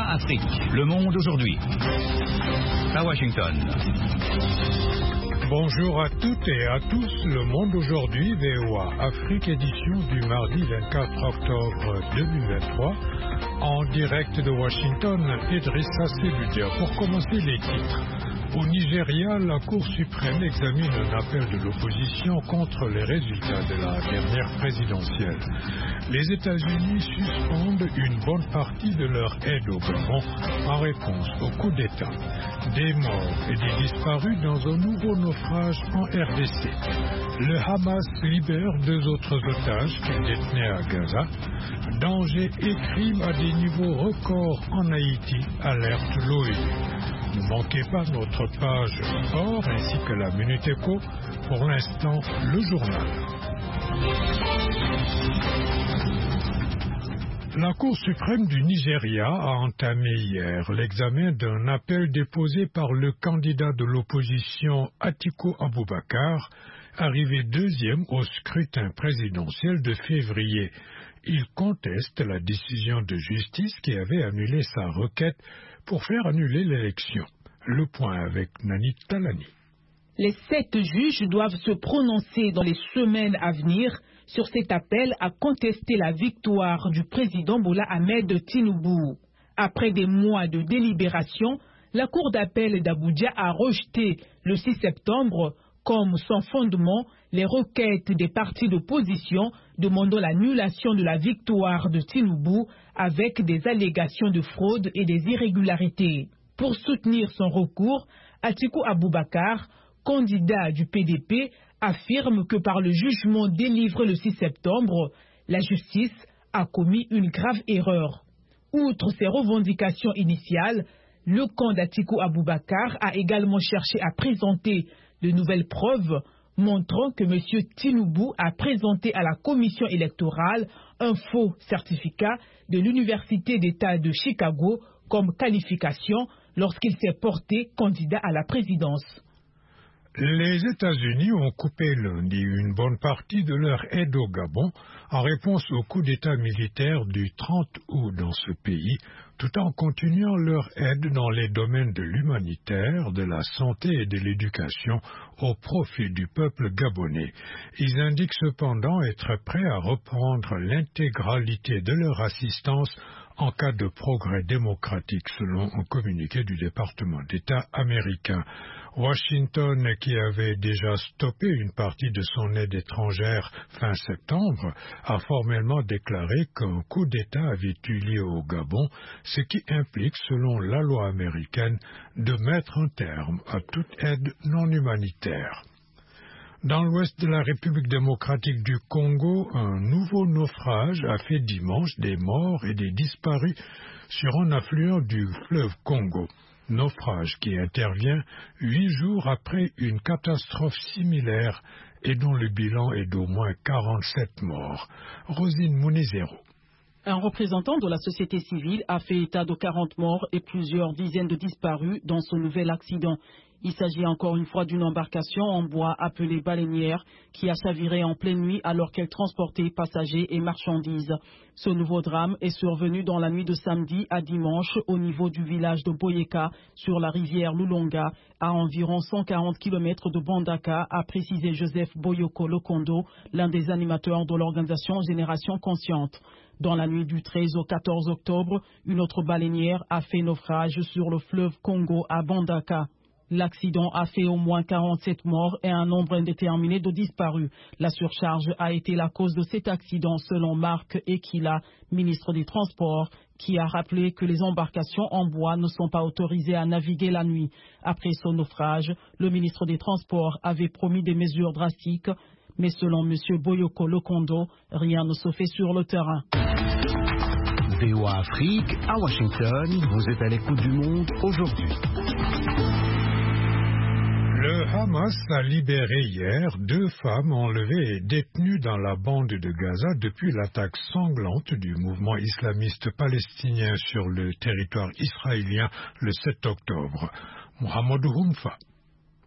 VOA Afrique, le monde aujourd'hui. À Washington. Bonjour à toutes et à tous, le monde aujourd'hui, VOA Afrique, édition du mardi 24 octobre 2023. En direct de Washington, Idrissa Seloudia. Pour commencer les titres. Au Nigeria, la Cour suprême examine un appel de l'opposition contre les résultats de la dernière présidentielle. Les États-Unis suspendent une bonne partie de leur aide au Gabon en réponse au coup d'État. Des morts et des disparus dans un nouveau naufrage en RDC. Le Hamas libère 2 autres otages qu'il détenait à Gaza. Danger et crimes à des niveaux records en Haïti, alerte l'ONU. Ne manquez pas notre page sport ainsi que la Minute Éco. Pour l'instant, le journal. La Cour suprême du Nigeria a entamé hier l'examen d'un appel déposé par le candidat de l'opposition Atiku Abubakar, arrivé deuxième au scrutin présidentiel de février. Il conteste la décision de justice qui avait annulé sa requête pour faire annuler l'élection. Le point avec Nani Talani. Les 7 juges doivent se prononcer dans les semaines à venir sur cet appel à contester la victoire du président Bola Ahmed Tinubu. Après des mois de délibération, la Cour d'appel d'Abuja a rejeté le 6 septembre comme sans fondement les requêtes des partis d'opposition demandant l'annulation de la victoire de Tinubu avec des allégations de fraude et des irrégularités. Pour soutenir son recours, Atiku Abubakar, candidat du PDP, affirme que par le jugement délivré le 6 septembre, la justice a commis une grave erreur. Outre ses revendications initiales, le camp d'Atiku Abubakar a également cherché à présenter de nouvelles preuves montrant que M. Tinubu a présenté à la commission électorale un faux certificat de l'Université d'État de Chicago comme qualification lorsqu'il s'est porté candidat à la présidence. Les États-Unis ont coupé lundi une bonne partie de leur aide au Gabon en réponse au coup d'État militaire du 30 août dans ce pays, tout en continuant leur aide dans les domaines de l'humanitaire, de la santé et de l'éducation au profit du peuple gabonais. Ils indiquent cependant être prêts à reprendre l'intégralité de leur assistance en cas de progrès démocratique, selon un communiqué du département d'État américain. Washington, qui avait déjà stoppé une partie de son aide étrangère fin septembre, a formellement déclaré qu'un coup d'État avait eu lieu au Gabon, ce qui implique, selon la loi américaine, de mettre un terme à toute aide non humanitaire. Dans l'ouest de la République démocratique du Congo, un nouveau naufrage a fait dimanche des morts et des disparus sur un affluent du fleuve Congo. Naufrage qui intervient 8 jours après une catastrophe similaire et dont le bilan est d'au moins 47 morts. Rosine Mounezero. Un représentant de la société civile a fait état de 40 morts et plusieurs dizaines de disparus dans ce nouvel accident. Il s'agit encore une fois d'une embarcation en bois appelée baleinière qui a chaviré en pleine nuit alors qu'elle transportait passagers et marchandises. Ce nouveau drame est survenu dans la nuit de samedi à dimanche au niveau du village de Boyeka sur la rivière Lulonga, à environ 140 km de Bandaka, a précisé Joseph Boyoko Lokondo, l'un des animateurs de l'organisation Génération Consciente. Dans la nuit du 13 au 14 octobre, une autre baleinière a fait naufrage sur le fleuve Congo à Bandaka. L'accident a fait au moins 47 morts et un nombre indéterminé de disparus. La surcharge a été la cause de cet accident selon Marc Ekila, ministre des Transports, qui a rappelé que les embarcations en bois ne sont pas autorisées à naviguer la nuit. Après ce naufrage, le ministre des Transports avait promis des mesures drastiques, mais selon M. Boyoko Lokondo, rien ne se fait sur le terrain. VOA Afrique, à Washington, vous êtes à l'écoute du monde aujourd'hui. Le Hamas a libéré hier 2 femmes enlevées et détenues dans la bande de Gaza depuis l'attaque sanglante du mouvement islamiste palestinien sur le territoire israélien le 7 octobre. Mohamedou Houmfa.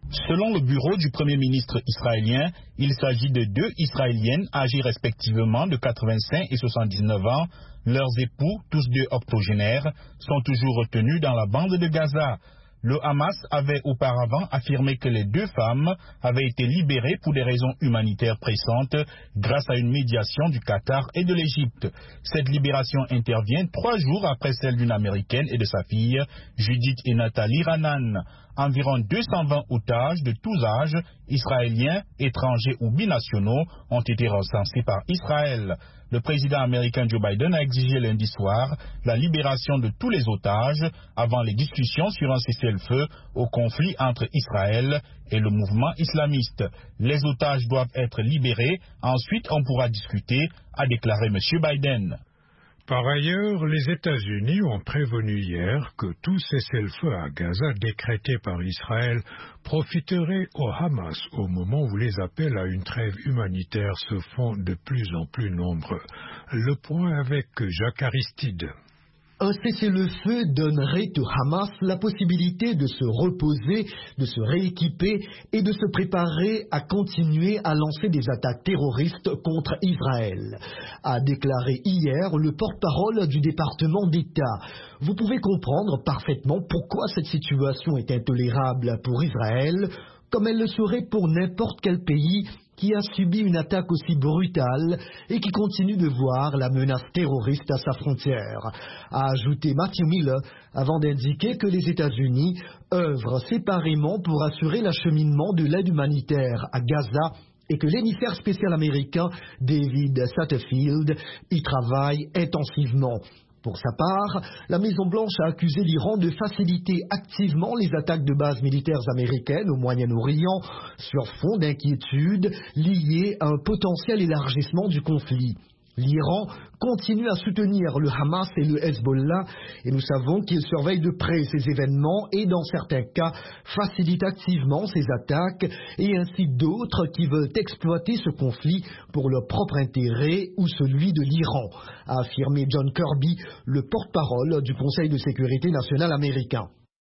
Selon le bureau du Premier ministre israélien, il s'agit de 2 Israéliennes âgées respectivement de 85 et 79 ans. Leurs époux, tous 2 octogénaires, sont toujours retenus dans la bande de Gaza. Le Hamas avait auparavant affirmé que les 2 femmes avaient été libérées pour des raisons humanitaires pressantes grâce à une médiation du Qatar et de l'Égypte. Cette libération intervient 3 jours après celle d'une Américaine et de sa fille, Judith et Nathalie Ranan. Environ 220 otages de tous âges, israéliens, étrangers ou binationaux, ont été recensés par Israël. Le président américain Joe Biden a exigé lundi soir la libération de tous les otages avant les discussions sur un cessez-le-feu au conflit entre Israël et le mouvement islamiste. Les otages doivent être libérés, ensuite on pourra discuter, a déclaré M. Biden. Par ailleurs, les États-Unis ont prévenu hier que tout cessez-le-feu à Gaza décrété par Israël profiterait au Hamas au moment où les appels à une trêve humanitaire se font de plus en plus nombreux. Le point avec Jacques Aristide. Un cessez-le-feu donnerait au Hamas la possibilité de se reposer, de se rééquiper et de se préparer à continuer à lancer des attaques terroristes contre Israël, a déclaré hier le porte-parole du département d'État. Vous pouvez comprendre parfaitement pourquoi cette situation est intolérable pour Israël, comme elle le serait pour n'importe quel pays qui a subi une attaque aussi brutale et qui continue de voir la menace terroriste à sa frontière, a ajouté Matthew Miller avant d'indiquer que les États-Unis œuvrent séparément pour assurer l'acheminement de l'aide humanitaire à Gaza et que l'émissaire spécial américain David Satterfield y travaille intensivement. Pour sa part, la Maison-Blanche a accusé l'Iran de faciliter activement les attaques de bases militaires américaines au Moyen-Orient sur fond d'inquiétude liées à un potentiel élargissement du conflit. L'Iran continue à soutenir le Hamas et le Hezbollah et nous savons qu'il surveille de près ces événements et dans certains cas facilite activement ces attaques et ainsi d'autres qui veulent exploiter ce conflit pour leur propre intérêt ou celui de l'Iran, a affirmé John Kirby, le porte-parole du Conseil de sécurité nationale américain.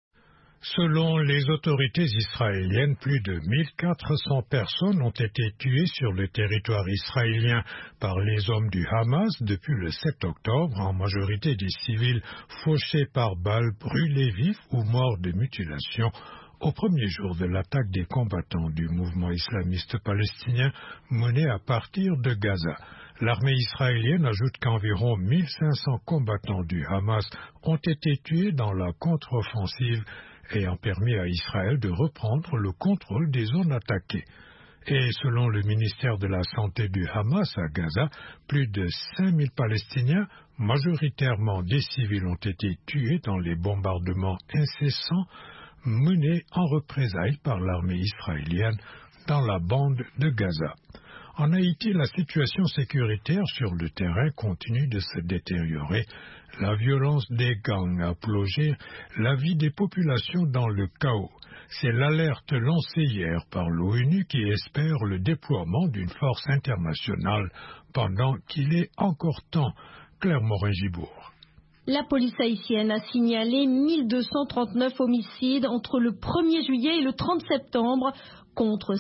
Selon les autorités israéliennes, plus de 1400 personnes ont été tuées sur le territoire israélien par les hommes du Hamas depuis le 7 octobre, en majorité des civils fauchés par balles, brûlés vifs ou morts de mutilation, au premier jour de l'attaque des combattants du mouvement islamiste palestinien mené à partir de Gaza. L'armée israélienne ajoute qu'environ 1500 combattants du Hamas ont été tués dans la contre-offensive ayant permis à Israël de reprendre le contrôle des zones attaquées. Et selon le ministère de la Santé du Hamas à Gaza, plus de 5000 Palestiniens, majoritairement des civils, ont été tués dans les bombardements incessants menés en représailles par l'armée israélienne dans la bande de Gaza. En Haïti, la situation sécuritaire sur le terrain continue de se détériorer. La violence des gangs a plongé la vie des populations dans le chaos. C'est l'alerte lancée hier par l'ONU qui espère le déploiement d'une force internationale pendant qu'il est encore temps. Claire Morin-Gibourg. La police haïtienne a signalé 1239 homicides entre le 1er juillet et le 30 septembre, contre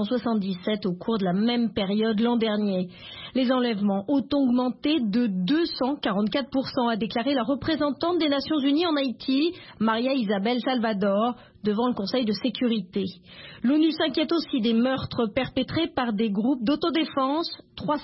577 au cours de la même période l'an dernier. Les enlèvements ont augmenté de 244%, a déclaré la représentante des Nations Unies en Haïti, Maria Isabel Salvador, devant le Conseil de sécurité. L'ONU s'inquiète aussi des meurtres perpétrés par des groupes d'autodéfense.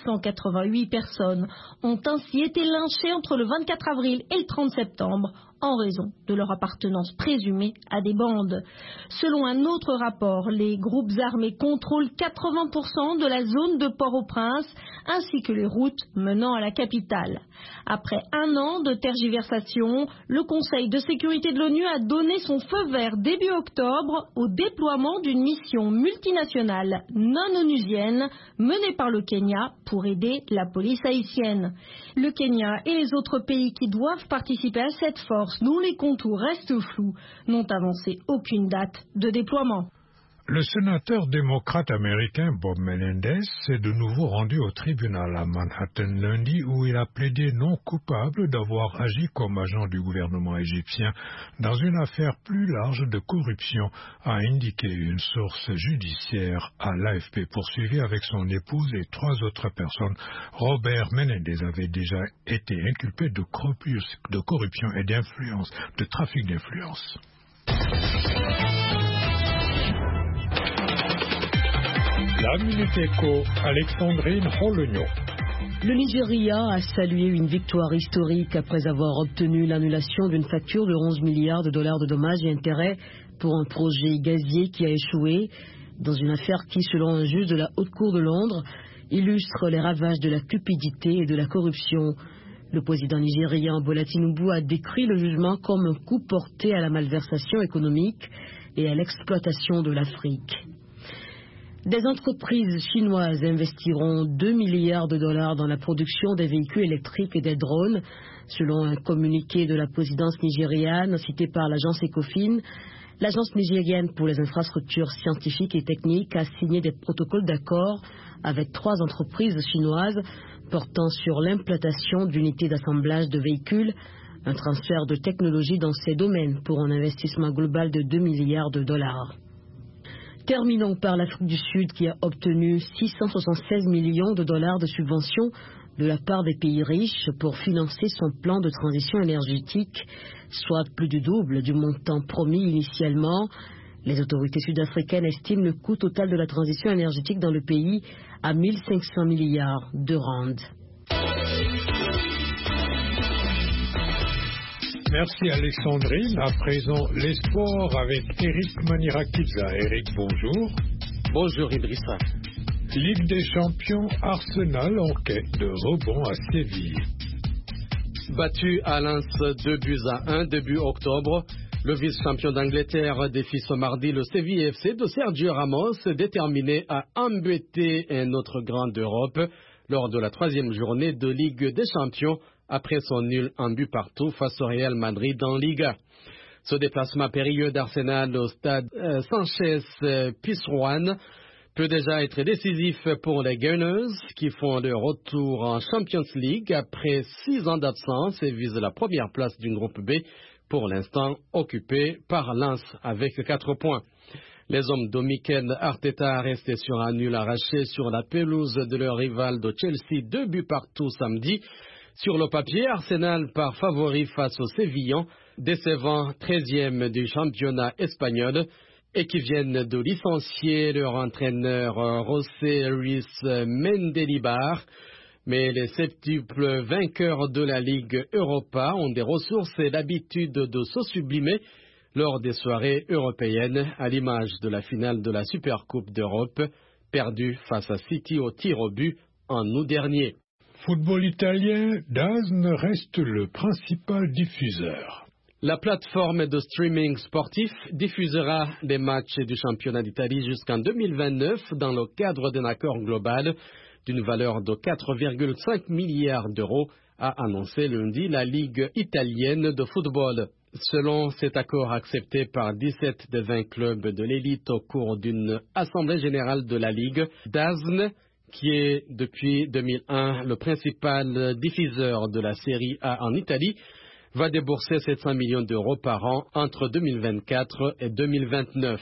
388 personnes ont ainsi été lynchées entre le 24 avril et le 30 septembre en raison de leur appartenance présumée à des bandes. Selon un autre rapport, les groupes armés contrôlent 80% de la zone de Port-au-Prince ainsi que les routes menant à la capitale. Après un an de tergiversation, le Conseil de sécurité de l'ONU a donné son feu vert début octobre au déploiement d'une mission multinationale non onusienne menée par le Kenya pour aider la police haïtienne. Le Kenya et les autres pays qui doivent participer à cette force, dont les contours restent flous, n'ont avancé aucune date de déploiement. Le sénateur démocrate américain Bob Menendez s'est de nouveau rendu au tribunal à Manhattan lundi où il a plaidé non coupable d'avoir agi comme agent du gouvernement égyptien dans une affaire plus large de corruption, a indiqué une source judiciaire à l'AFP poursuivi avec son épouse et 3 autres personnes. Robert Menendez avait déjà été inculpé de corruption et d'influence, de trafic d'influence. La Minute Éco, Alexandrine Rologno. Le Nigeria a salué une victoire historique après avoir obtenu l'annulation d'une facture de 11 milliards de dollars de dommages et intérêts pour un projet gazier qui a échoué dans une affaire qui, selon un juge de la Haute Cour de Londres, illustre les ravages de la cupidité et de la corruption. Le président nigérian Bola Tinubu a décrit le jugement comme un coup porté à la malversation économique et à l'exploitation de l'Afrique. Des entreprises chinoises investiront 2 milliards de dollars dans la production des véhicules électriques et des drones, selon un communiqué de la présidence nigériane cité par l'agence Ecofin. L'agence nigérienne pour les infrastructures scientifiques et techniques a signé des protocoles d'accord avec 3 entreprises chinoises portant sur l'implantation d'unités d'assemblage de véhicules, un transfert de technologie dans ces domaines pour un investissement global de 2 milliards de dollars. Terminons par l'Afrique du Sud qui a obtenu 676 millions de dollars de subventions de la part des pays riches pour financer son plan de transition énergétique, soit plus du double du montant promis initialement. Les autorités sud-africaines estiment le coût total de la transition énergétique dans le pays à 1 500 milliards de rands. Merci Alexandrine. À présent, les sports avec Eric Manirakidza. Eric, bonjour. Bonjour Idrissa. Ligue des champions, Arsenal en quête de rebond à Séville. Battu à Lens 2-1 début octobre, le vice-champion d'Angleterre défie ce mardi le Séville FC de Sergio Ramos, déterminé à embêter un autre grand d'Europe lors de la 3e journée de Ligue des champions après son nul en but partout face au Real Madrid en Liga. Ce déplacement périlleux d'Arsenal au stade Sanchez-Pizjuán peut déjà être décisif pour les Gunners qui font leur retour en Champions League après 6 ans d'absence et visent la première place du groupe B, pour l'instant occupé par Lens avec 4 points. Les hommes de Mikel Arteta restés sur un nul arraché sur la pelouse de leur rival de Chelsea, 2 buts partout samedi. Sur le papier, Arsenal part favori face aux Sévillans, décevant 13e du championnat espagnol et qui viennent de licencier leur entraîneur José Luis Mendilibar. Mais les septuples vainqueurs de la Ligue Europa ont des ressources et l'habitude de se sublimer lors des soirées européennes, à l'image de la finale de la Supercoupe d'Europe, perdue face à City au tir au but en août dernier. Football italien, DAZN reste le principal diffuseur. La plateforme de streaming sportif diffusera les matchs du championnat d'Italie jusqu'en 2029 dans le cadre d'un accord global d'une valeur de 4,5 milliards d'euros, a annoncé lundi la Ligue italienne de football. Selon cet accord accepté par 17 des 20 clubs de l'élite au cours d'une assemblée générale de la Ligue, DAZN, qui est depuis 2001 le principal diffuseur de la Série A en Italie, va débourser 700 millions d'euros par an entre 2024 et 2029.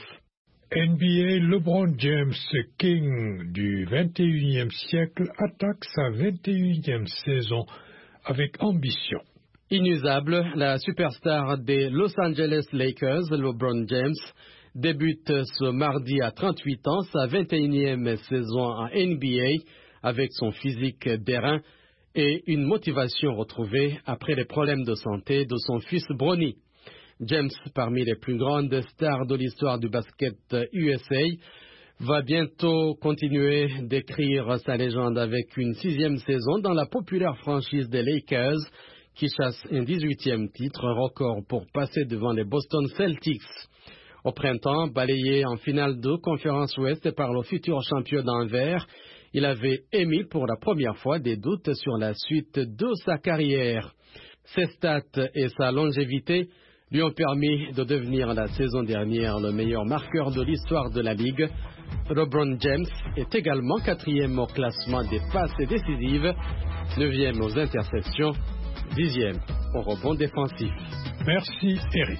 NBA, LeBron James, King du 21e siècle, attaque sa 21e saison avec ambition. Inusable, la superstar des Los Angeles Lakers, LeBron James, débute ce mardi à 38 ans sa 21e saison en NBA avec son physique d'airain et une motivation retrouvée après les problèmes de santé de son fils Bronny. James, parmi les plus grandes stars de l'histoire du basket USA, va bientôt continuer d'écrire sa légende avec une 6e saison dans la populaire franchise des Lakers qui chasse un 18e titre, record pour passer devant les Boston Celtics. Au printemps, balayé en finale de conférence Ouest par le futur champion d'Anvers, il avait émis pour la première fois des doutes sur la suite de sa carrière. Ses stats et sa longévité lui ont permis de devenir la saison dernière le meilleur marqueur de l'histoire de la Ligue. LeBron James est également 4e au classement des passes décisives, 9e aux interceptions, 10e au rebond défensif. Merci Eric.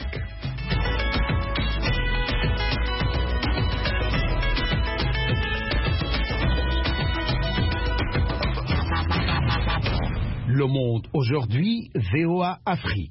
Le Monde aujourd'hui, VOA Afrique.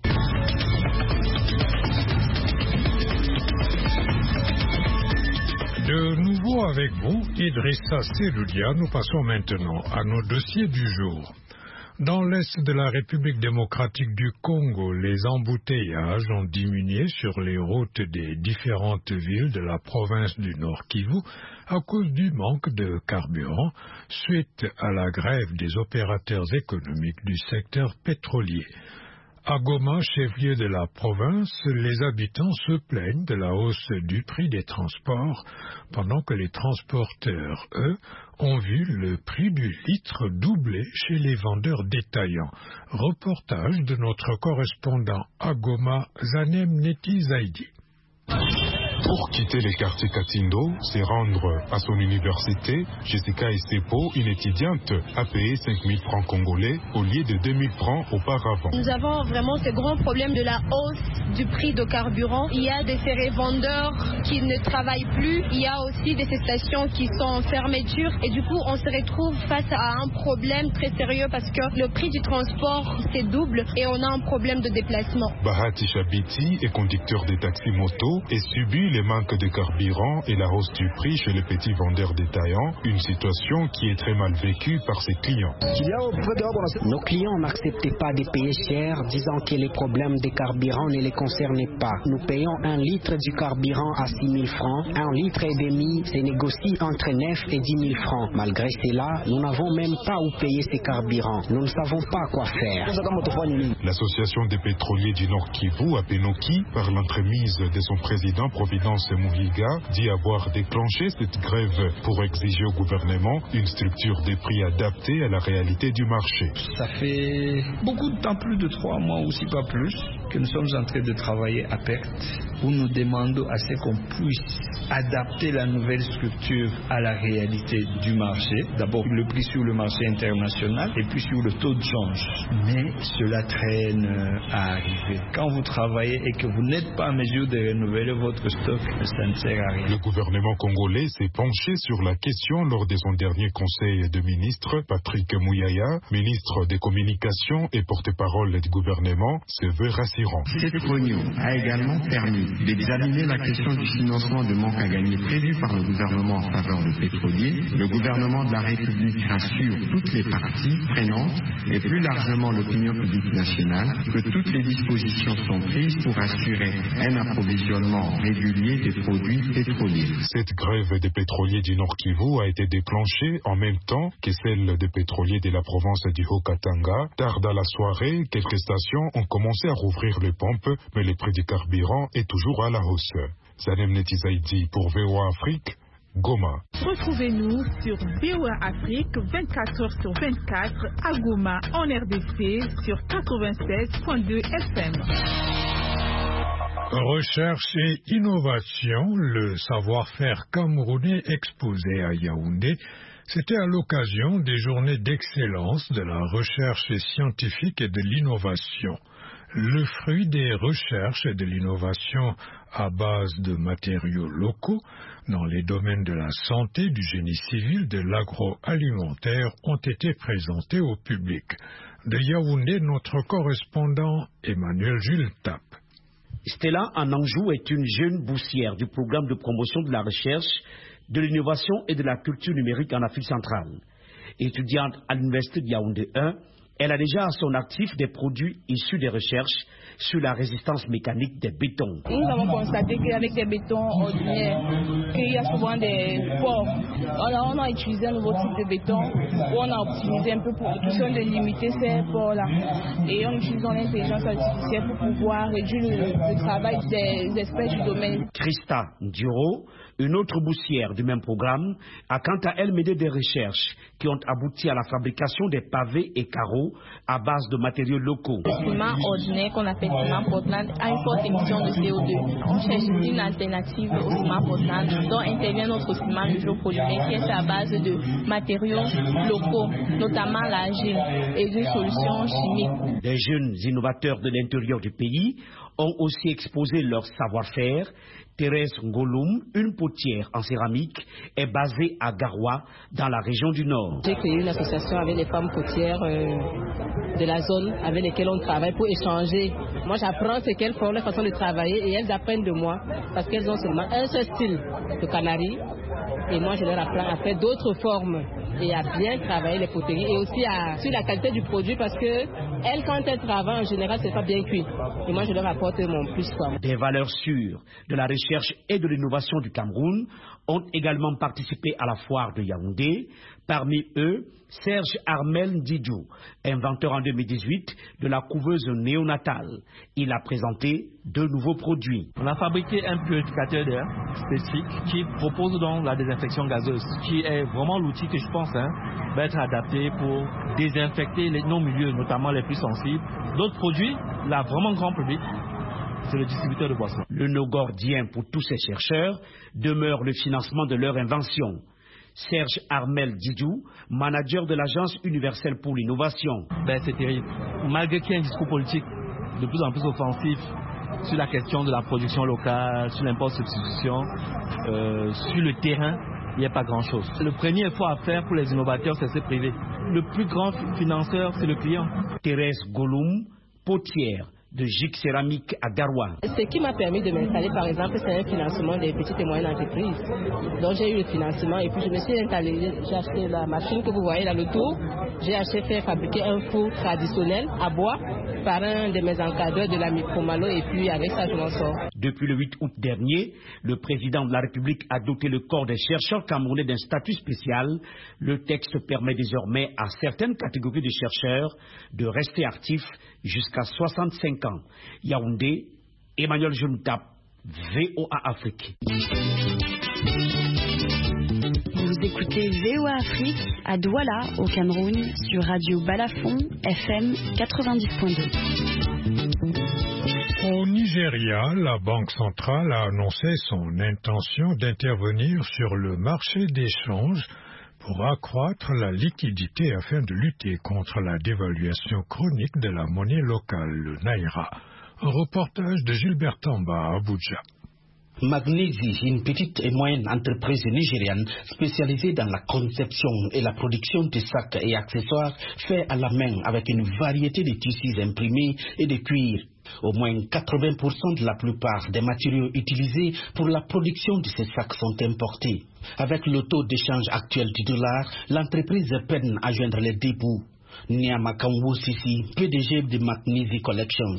De nouveau avec vous, Idrissa Seloudia, nous passons maintenant à nos dossiers du jour. Dans l'est de la République démocratique du Congo, les embouteillages ont diminué sur les routes des différentes villes de la province du Nord Kivu à cause du manque de carburant suite à la grève des opérateurs économiques du secteur pétrolier. À Goma, chef-lieu de la province, les habitants se plaignent de la hausse du prix des transports, pendant que les transporteurs, eux, ont vu le prix du litre doubler chez les vendeurs détaillants. Reportage de notre correspondant à Goma, Zanem Neti Zaidi. Pour quitter les quartiers Katindo, c'est rendre à son université, Jessica Esepo, une étudiante, a payé 5 000 francs congolais au lieu de 2 000 francs auparavant. Nous avons vraiment ce grand problème de la hausse du prix de carburant. Il y a des vendeurs qui ne travaillent plus. Il y a aussi des stations qui sont en fermeture. Et du coup, on se retrouve face à un problème très sérieux parce que le prix du transport, c'est double et on a un problème de déplacement. Bahati Chabiti est conducteur de taxi-moto et subit le manque de carburant et la hausse du prix chez les petits vendeurs détaillants, une situation qui est très mal vécue par ses clients. Nos clients n'acceptaient pas de payer cher, disant que les problèmes de carburant ne les concernaient pas. Nous payons 1 litre du carburant à 6 000 francs, 1 litre et demi se négocie entre 9 et 10 000 francs. Malgré cela, nous n'avons même pas où payer ces carburants. Nous ne savons pas quoi faire. L'association des pétroliers du Nord Kivu, Apenoki, par l'entremise de son président Providence Muhiga, dit avoir déclenché cette grève pour exiger au gouvernement une structure des prix adaptée à la réalité du marché. Ça fait beaucoup de temps, plus de 3 mois ou si pas plus, que nous sommes en train de travailler à perte, où nous demandons à ce qu'on puisse adapter la nouvelle structure à la réalité du marché. D'abord le prix sur le marché international et puis sur le taux de change. Mais cela traîne à arriver. Quand vous travaillez et que vous n'êtes pas en mesure de renouveler votre stock, ça ne sert à rien. Le gouvernement congolais s'est penché sur la question lors de son dernier conseil de ministres. Patrick Mouyaya, ministre des Communications et porte-parole du gouvernement, se veut rassurant. Cette réunion a également permis d'examiner la question du financement de manque à gagner prévu par le gouvernement en faveur des pétroliers. Le gouvernement de la République rassure toutes les parties prenantes et plus largement l'opinion publique nationale que toutes les dispositions sont prises pour assurer un approvisionnement régulier des produits pétroliers. Cette grève des pétroliers du Nord Kivu a été déclenchée en même temps que celle des pétroliers de la province du Haut-Katanga. Tard dans la soirée, quelques stations ont commencé à rouvrir les pompes, mais le prix du carburant est toujours à la hausse. Zanem Neti Zaidi pour VOA Afrique, Goma. Retrouvez-nous sur VOA Afrique 24h/24 à Goma en RDC sur 96.2 FM. Recherche et innovation, le savoir-faire camerounais exposé à Yaoundé, c'était à l'occasion des journées d'excellence de la recherche scientifique et de l'innovation. Le fruit des recherches et de l'innovation à base de matériaux locaux dans les domaines de la santé, du génie civil, de l'agroalimentaire ont été présentés au public. De Yaoundé, notre correspondant Emmanuel Jules Tap. Stella Ananjou est une jeune boursière du programme de promotion de la recherche, de l'innovation et de la culture numérique en Afrique centrale. Étudiante à l'Université de Yaoundé 1, elle a déjà à son actif des produits issus des recherches sur la résistance mécanique des bétons. Nous avons constaté qu'avec des bétons ordinaires, qu'il y a souvent des ports. On a utilisé un nouveau type de béton où on a optimisé un peu pour question de limiter ces ports-là. Et on utilise l'intelligence artificielle pour pouvoir réduire le travail des experts du domaine. Christa Nduro, Une autre boussière du même programme a quant à elle mené des recherches qui ont abouti à la fabrication des pavés et carreaux à base de matériaux locaux. Le ciment ordinaire qu'on appelle ciment Portland a une forte émission de CO2. On cherche ici une alternative au ciment Portland dont intervient notre ciment hydropolymère qui est à base de matériaux locaux, notamment l'argile et d'une solution chimique. Les jeunes innovateurs de l'intérieur du pays ont aussi exposé leur savoir-faire. Thérèse Ngoloum, une potière en céramique, est basée à Garoua, dans la région du Nord. J'ai créé une association avec les femmes potières de la zone avec lesquelles on travaille pour échanger. Moi, j'apprends ce qu'elles font, leur façon de travailler, et elles apprennent de moi parce qu'elles ont seulement un seul style de canarie. Et moi, je leur apprends à faire d'autres formes et à bien travailler les poteries et aussi sur la qualité du produit parce que elles, quand elles travaillent, en général, c'est pas bien cuit. Et moi, je leur apporte mon plus. Des valeurs sûres de la recherche et de l'innovation du Cameroun ont également participé à la foire de Yaoundé. Parmi eux, Serge Armel Ndidjou, inventeur en 2018 de la couveuse néonatale. Il a présenté 2 nouveaux produits. On a fabriqué un purificateur d'air spécifique qui propose donc la désinfection gazeuse, qui est vraiment l'outil que je pense va être adapté pour désinfecter nos milieux, notamment les plus sensibles. D'autres produits, là, vraiment grand public, c'est le distributeur de boissons. Le nœud gordien pour tous ces chercheurs demeure le financement de leur invention. Serge Armel Didjou, manager de l'Agence universelle pour l'innovation. C'est terrible. Malgré qu'il y ait un discours politique de plus en plus offensif sur la question de la production locale, sur l'import-substitution, sur le terrain, il n'y a pas grand-chose. Le premier effort à faire pour les innovateurs, c'est se priver. Le plus grand financeur, c'est le client. Thérèse Ngoloum, potière de GIC Céramique à Garoua. Ce qui m'a permis de m'installer, par exemple, c'est un financement des petites et moyennes entreprises. Donc j'ai eu le financement et puis je me suis installé, j'ai acheté la machine que vous voyez là, le tour. J'ai acheté faire fabriquer un four traditionnel à bois par un de mes encadreurs de la Micromalo et puis avec ça je m'en sors. Depuis le 8 août dernier, le président de la République a doté le corps des chercheurs camerounais d'un statut spécial. Le texte permet désormais à certaines catégories de chercheurs de rester actifs jusqu'à 65 ans. Yaoundé, Emmanuel Juntap, VOA Afrique. Vous écoutez VOA Afrique à Douala, au Cameroun, sur Radio Balafon, FM 90.2. Au Nigeria, la Banque centrale a annoncé son intention d'intervenir sur le marché d'échange pour accroître la liquidité afin de lutter contre la dévaluation chronique de la monnaie locale, le Naira. Un reportage de Gilbert Tamba à Abuja. Magnesi, une petite et moyenne entreprise nigériane spécialisée dans la conception et la production de sacs et accessoires faits à la main avec une variété de tissus imprimés et de cuir. Au moins 80% de la plupart des matériaux utilisés pour la production de ces sacs sont importés. Avec le taux d'échange actuel du dollar, l'entreprise peine à joindre les deux bouts. Niama Kamwo Sisi, PDG de Magnesi Collections.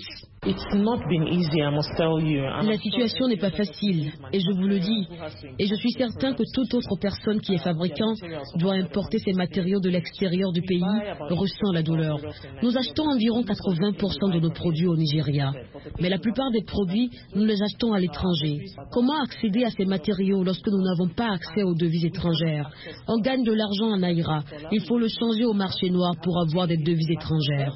La situation n'est pas facile, et je vous le dis. Et je suis certain que toute autre personne qui est fabricant doit importer ses matériaux de l'extérieur du pays ressent la douleur. Nous achetons environ 80% de nos produits au Nigeria. Mais la plupart des produits, nous les achetons à l'étranger. Comment accéder à ces matériaux lorsque nous n'avons pas accès aux devises étrangères? On gagne de l'argent en Naira. Il faut le changer au marché noir pour avoir des devises étrangères.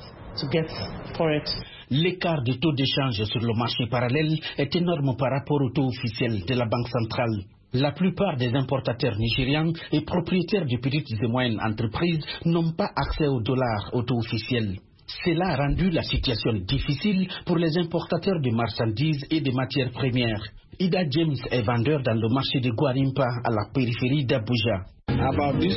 L'écart de taux d'échange sur le marché parallèle est énorme par rapport au taux officiel de la Banque centrale. La plupart des importateurs nigérians et propriétaires de petites et moyennes entreprises n'ont pas accès au dollar au taux officiel. Cela a rendu la situation difficile pour les importateurs de marchandises et de matières premières. Ida James est vendeur dans le marché de Guarimpa à la périphérie d'Abuja. À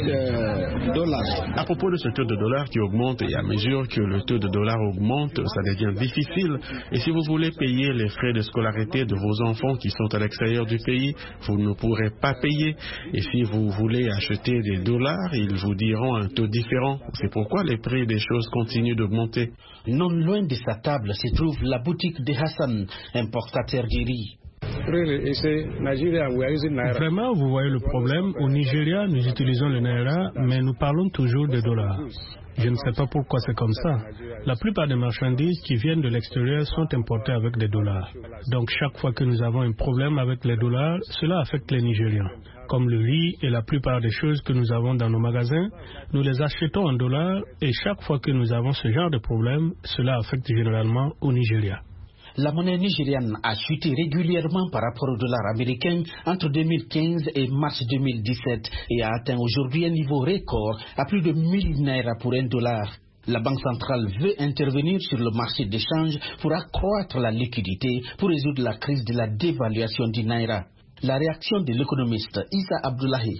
propos de ce taux de dollar qui augmente, et à mesure que le taux de dollar augmente, ça devient difficile. Et si vous voulez payer les frais de scolarité de vos enfants qui sont à l'extérieur du pays, vous ne pourrez pas payer. Et si vous voulez acheter des dollars, ils vous diront un taux différent. C'est pourquoi les prix des choses continuent d'augmenter. Non loin de sa table se trouve la boutique de Hassan, importateur de riz. Vraiment, vous voyez le problème. Au Nigeria, nous utilisons le naira, mais nous parlons toujours de dollars. Je ne sais pas pourquoi c'est comme ça. La plupart des marchandises qui viennent de l'extérieur sont importées avec des dollars. Donc chaque fois que nous avons un problème avec les dollars, cela affecte les Nigérians. Comme le riz et la plupart des choses que nous avons dans nos magasins, nous les achetons en dollars et chaque fois que nous avons ce genre de problème, cela affecte généralement au Nigeria. La monnaie nigériane a chuté régulièrement par rapport au dollar américain entre 2015 et mars 2017 et a atteint aujourd'hui un niveau record à plus de 1000 naira pour $1. La Banque centrale veut intervenir sur le marché d'échange pour accroître la liquidité pour résoudre la crise de la dévaluation du naira. La réaction de l'économiste Issa Abdullahi.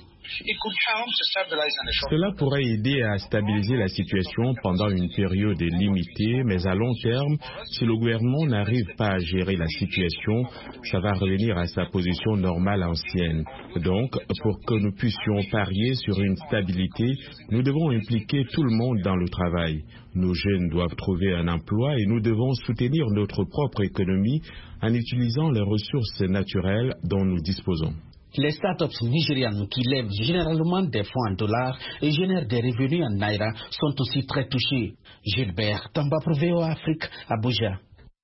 Cela pourrait aider à stabiliser la situation pendant une période limitée, mais à long terme, si le gouvernement n'arrive pas à gérer la situation, ça va revenir à sa position normale ancienne. Donc, pour que nous puissions parier sur une stabilité, nous devons impliquer tout le monde dans le travail. Nos jeunes doivent trouver un emploi et nous devons soutenir notre propre économie en utilisant les ressources naturelles dont nous disposons. Les startups nigérianes qui lèvent généralement des fonds en dollars et génèrent des revenus en naira sont aussi très touchés. Gilbert Tamba pour VOA Afrique, Abuja.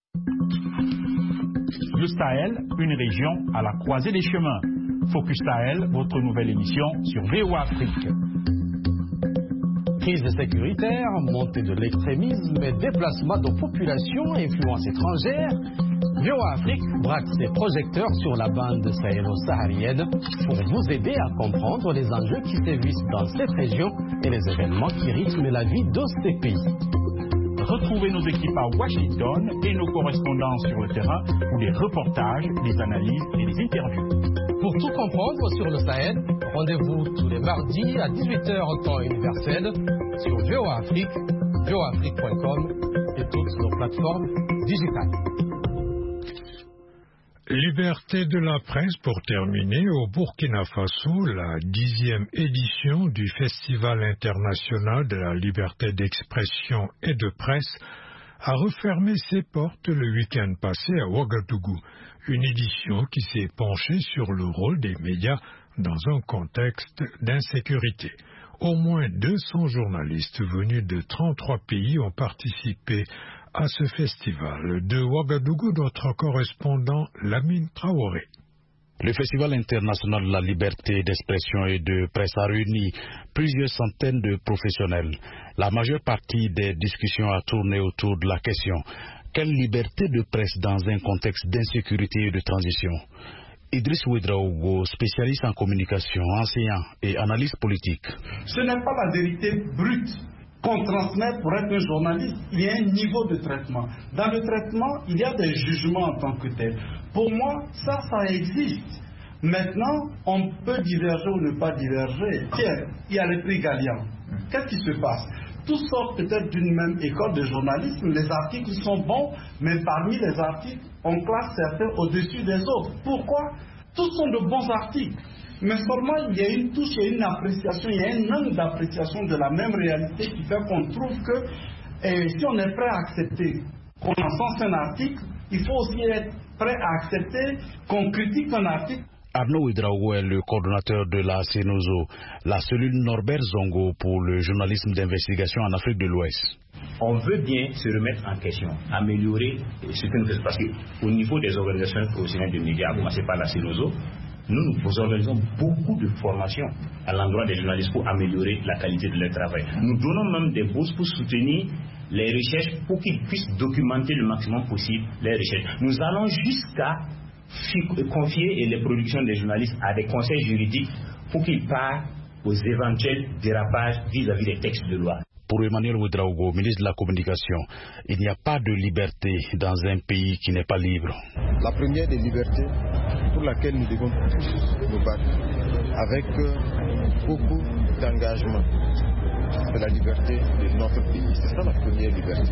Le Sahel, une région à la croisée des chemins. Focus Sahel, votre nouvelle émission sur VOA Afrique. Crise sécuritaire, montée de l'extrémisme et déplacement de populations, influence étrangère. VOA Afrique braque ses projecteurs sur la bande sahélo-saharienne pour vous aider à comprendre les enjeux qui sévissent dans cette région et les événements qui rythment la vie de ces pays. Retrouvez nos équipes à Washington et nos correspondants sur le terrain pour des reportages, des analyses et des interviews. Pour tout comprendre sur le Sahel, rendez-vous tous les mardis à 18h temps universel sur VOA Afrique, voaafrique.com et toutes nos plateformes digitales. Liberté de la presse pour terminer. Au Burkina Faso, la 10e édition du Festival international de la liberté d'expression et de presse a refermé ses portes le week-end passé à Ouagadougou. Une édition qui s'est penchée sur le rôle des médias dans un contexte d'insécurité. Au moins 200 journalistes venus de 33 pays ont participé à ce festival. De Ouagadougou, notre correspondant Lamine Traoré. Le Festival international de la liberté d'expression et de presse a réuni plusieurs centaines de professionnels. La majeure partie des discussions a tourné autour de la question: quelle liberté de presse dans un contexte d'insécurité et de transition? Idriss Ouedraogo, spécialiste en communication, enseignant et analyste politique. Ce n'est pas la vérité brute qu'on transmet pour être un journaliste. Il y a un niveau de traitement. Dans le traitement, il y a des jugements en tant que tel. Pour moi, ça existe. Maintenant, on peut diverger ou ne pas diverger. Tiens, il y a le prix Gallian. Qu'est-ce qui se passe? Tous sortent peut-être d'une même école de journalisme. Les articles sont bons, mais parmi les articles, on classe certains au-dessus des autres. Pourquoi? Tous sont de bons articles. Mais seulement il y a une touche, il y a une appréciation, il y a un angle d'appréciation de la même réalité qui fait qu'on trouve que si on est prêt à accepter qu'on encense un article, il faut aussi être prêt à accepter qu'on critique un article. Arnaud Ouedraogo est le coordonnateur de la CENOZO, la cellule Norbert Zongo pour le journalisme d'investigation en Afrique de l'Ouest. On veut bien se remettre en question, améliorer ce que nous faisons. Parce qu'au niveau des organisations professionnelles de médias, à commencer par la CENOZO, nous organisons beaucoup de formations à l'endroit des journalistes pour améliorer la qualité de leur travail. Nous donnons même des bourses pour soutenir les recherches pour qu'ils puissent documenter le maximum possible les recherches. Nous allons jusqu'à confier les productions des journalistes à des conseils juridiques pour qu'ils parlent aux éventuels dérapages vis-à-vis des textes de loi. Pour Emmanuel Ouedraogo, ministre de la Communication, il n'y a pas de liberté dans un pays qui n'est pas libre. La première des libertés pour laquelle nous devons tous nous battre avec beaucoup d'engagement, c'est la liberté de notre pays. C'est ça la première liberté.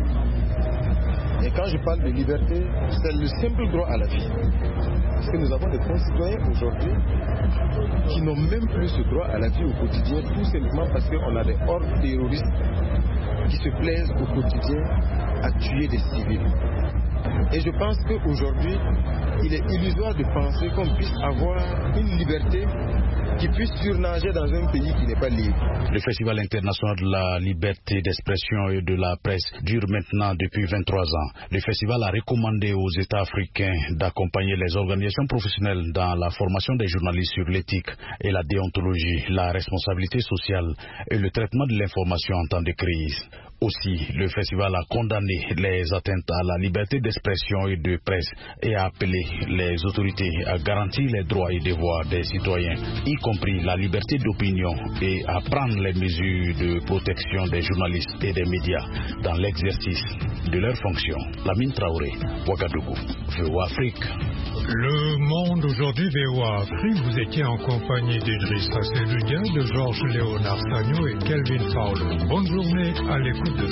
Et quand je parle de liberté, c'est le simple droit à la vie. Parce que nous avons des concitoyens aujourd'hui qui n'ont même plus ce droit à la vie au quotidien, tout simplement parce qu'on a des hordes terroristes qui se plaisent au quotidien à tuer des civils. Et je pense qu'aujourd'hui, il est illusoire de penser qu'on puisse avoir une liberté qui puisse surnager dans un pays qui n'est pas libre. Le Festival international de la liberté d'expression et de la presse dure maintenant depuis 23 ans. Le festival a recommandé aux États africains d'accompagner les organisations professionnelles dans la formation des journalistes sur l'éthique et la déontologie, la responsabilité sociale et le traitement de l'information en temps de crise. Aussi, le festival a condamné les atteintes à la liberté d'expression et de presse et a appelé les autorités à garantir les droits et devoirs des citoyens, y compris la liberté d'opinion, et à prendre les mesures de protection des journalistes et des médias dans l'exercice de leurs fonctions. Lamine Traoré, Ouagadougou, VOA Afrique. Le Monde aujourd'hui, VOA Afrique, vous étiez en compagnie d'Idrissa Seloudia, de Georges Léonard Sagnon et Kelvin Fowler. Bonne journée à l'écoute de